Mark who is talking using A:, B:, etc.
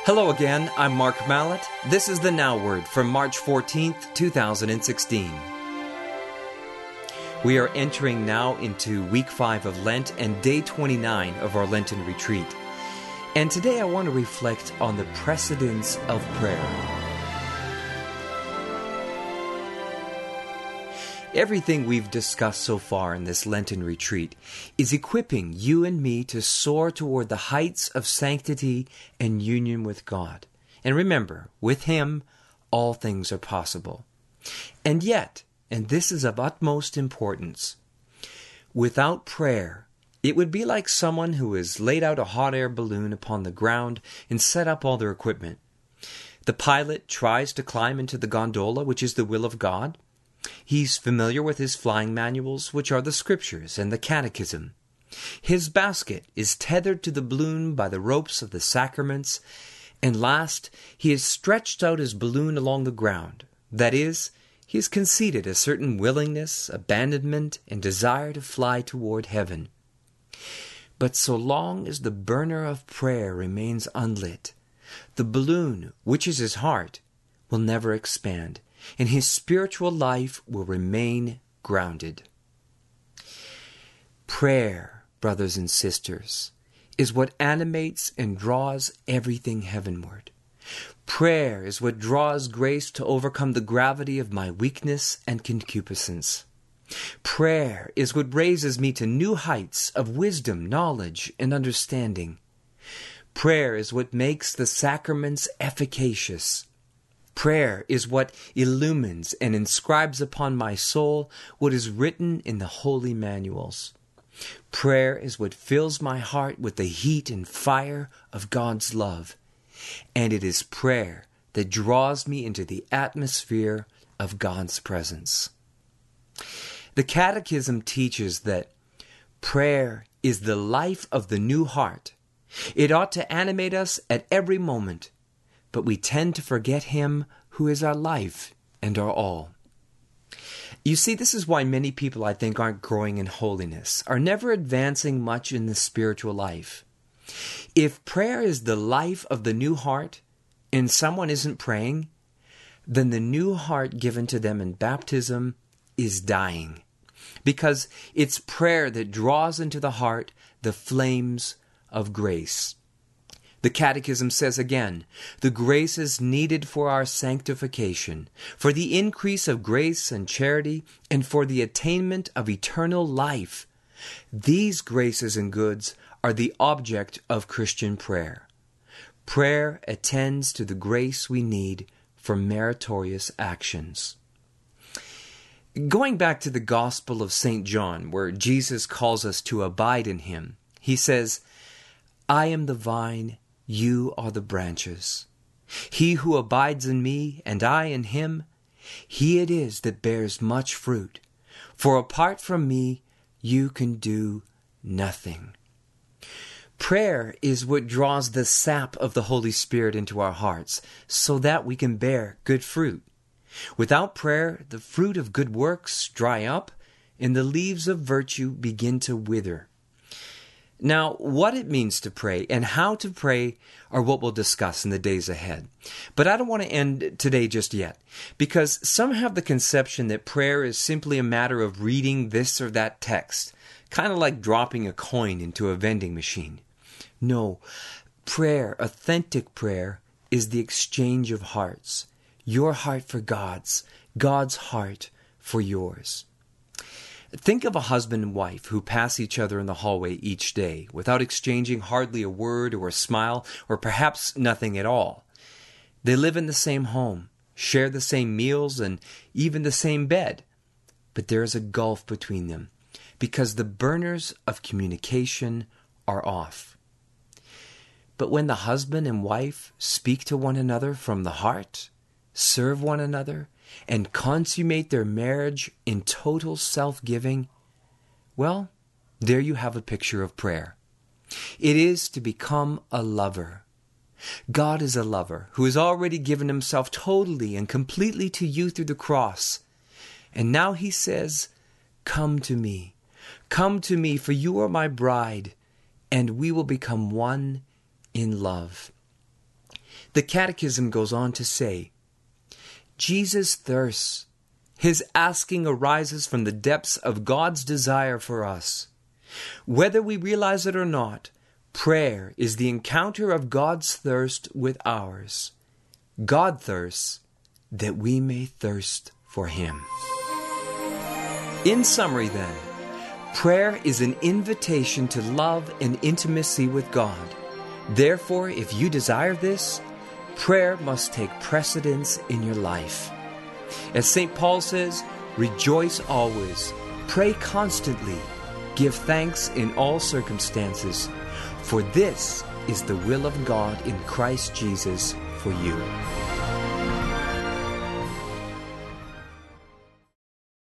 A: Hello again, I'm Mark Mallett. This is the Now Word for March 14th, 2016. We are entering now into week 5 of Lent and day 29 of our Lenten retreat. And today I want to reflect on the precedence of prayer. Everything we've discussed so far in this Lenten retreat is equipping you and me to soar toward the heights of sanctity and union with God. And remember, with Him, all things are possible. And yet, and this is of utmost importance, without prayer, it would be like someone who has laid out a hot air balloon upon the ground and set up all their equipment. The pilot tries to climb into the gondola, which is the will of God. He's familiar with his flying manuals, which are the scriptures and the catechism. His basket is tethered to the balloon by the ropes of the sacraments. And last, he has stretched out his balloon along the ground. That is, he has conceded a certain willingness, abandonment, and desire to fly toward heaven. But so long as the burner of prayer remains unlit, the balloon, which is his heart, will never expand, and his spiritual life will remain grounded. Prayer, brothers and sisters, is what animates and draws everything heavenward. Prayer is what draws grace to overcome the gravity of my weakness and concupiscence. Prayer is what raises me to new heights of wisdom, knowledge, and understanding. Prayer is what makes the sacraments efficacious. Prayer is what illumines and inscribes upon my soul what is written in the holy manuals. Prayer is what fills my heart with the heat and fire of God's love. And it is prayer that draws me into the atmosphere of God's presence. The Catechism teaches that prayer is the life of the new heart. It ought to animate us at every moment, but we tend to forget Him who is our life and our all. You see, this is why many people, I think, aren't growing in holiness, are never advancing much in the spiritual life. If prayer is the life of the new heart, and someone isn't praying, then the new heart given to them in baptism is dying, because it's prayer that draws into the heart the flames of grace. The Catechism says again, the graces needed for our sanctification, for the increase of grace and charity, and for the attainment of eternal life. These graces and goods are the object of Christian prayer. Prayer attends to the grace we need for meritorious actions. Going back to the Gospel of St. John, where Jesus calls us to abide in Him, He says, I am the vine, you are the branches. He who abides in me, and I in him, he it is that bears much fruit. For apart from me, you can do nothing. Prayer is what draws the sap of the Holy Spirit into our hearts, so that we can bear good fruit. Without prayer, the fruit of good works dry up, and the leaves of virtue begin to wither. Now, what it means to pray and how to pray are what we'll discuss in the days ahead. But I don't want to end today just yet, because some have the conception that prayer is simply a matter of reading this or that text, kind of like dropping a coin into a vending machine. No, prayer, authentic prayer, is the exchange of hearts. Your heart for God's heart for yours. Think of a husband and wife who pass each other in the hallway each day without exchanging hardly a word or a smile, or perhaps nothing at all. They live in the same home, share the same meals, and even the same bed. But there is a gulf between them because the burners of communication are off. But when the husband and wife speak to one another from the heart, serve one another, and consummate their marriage in total self-giving, well, there you have a picture of prayer. It is to become a lover. God is a lover who has already given Himself totally and completely to you through the cross. And now He says, come to me, for you are my bride, and we will become one in love. The Catechism goes on to say, Jesus thirsts. His asking arises from the depths of God's desire for us. Whether we realize it or not, prayer is the encounter of God's thirst with ours. God thirsts that we may thirst for Him. In summary then, prayer is an invitation to love and intimacy with God. Therefore, if you desire this, prayer must take precedence in your life. As St. Paul says, rejoice always, pray constantly, give thanks in all circumstances, for this is the will of God in Christ Jesus for you.